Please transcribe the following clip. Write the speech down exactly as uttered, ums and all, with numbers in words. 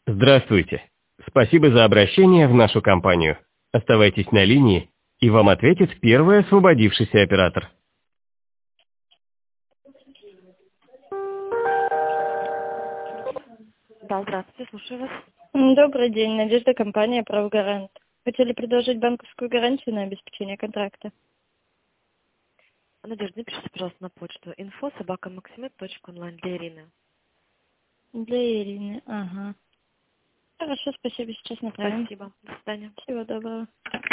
Здравствуйте. Спасибо за обращение в нашу компанию. Оставайтесь на линии, и вам ответит первый освободившийся оператор. Да, здравствуйте, слушаю вас. М, Добрый день, Надежда, компания «Правгарант». Хотели предложить банковскую гарантию на обеспечение контракта. Надежда, напишите, пожалуйста, на почту инфо собака максимед точка онлайн для Ирины. Для Ирины, ага. Хорошо, спасибо, сейчас направим. Спасибо. До свидания. Всего доброго.